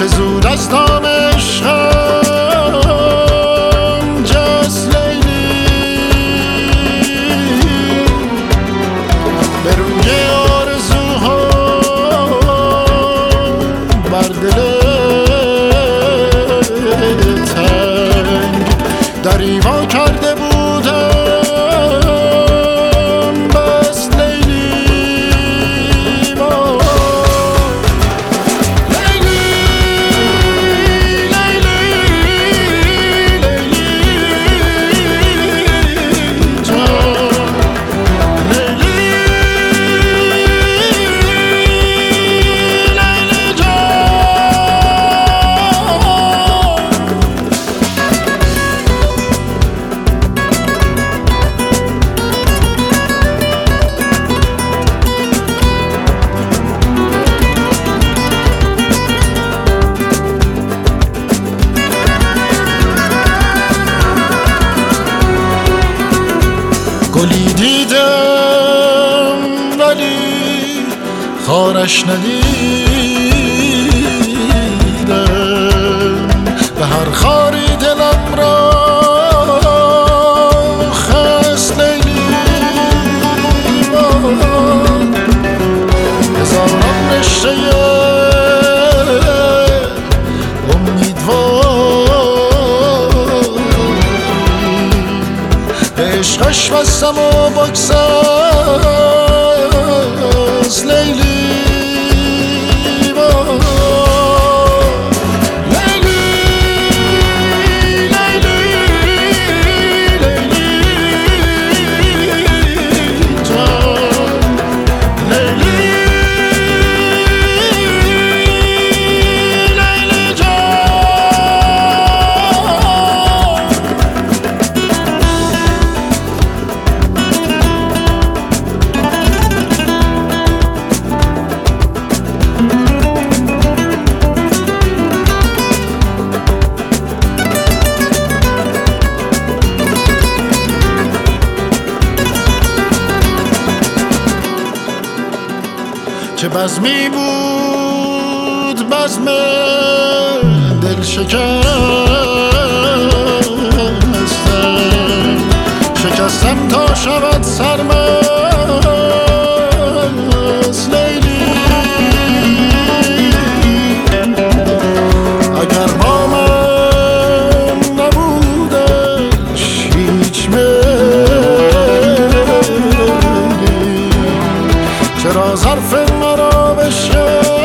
زود از دام عشقم جست لیلی، به روی آرزوها بر دل تنگ دری وا کرده بودم بس لیلی. گلی دیدم ولی خارش ندیدم، به هر خاری دلم را خست لیلی. هزاران رشته عشقش بستم و بگسست لیلی. چه بزمی بود بزم دل شکستم تا شود سرمست لیلی. اگر با من نبودش هیچ میلی، چرا ظرف مرا بشه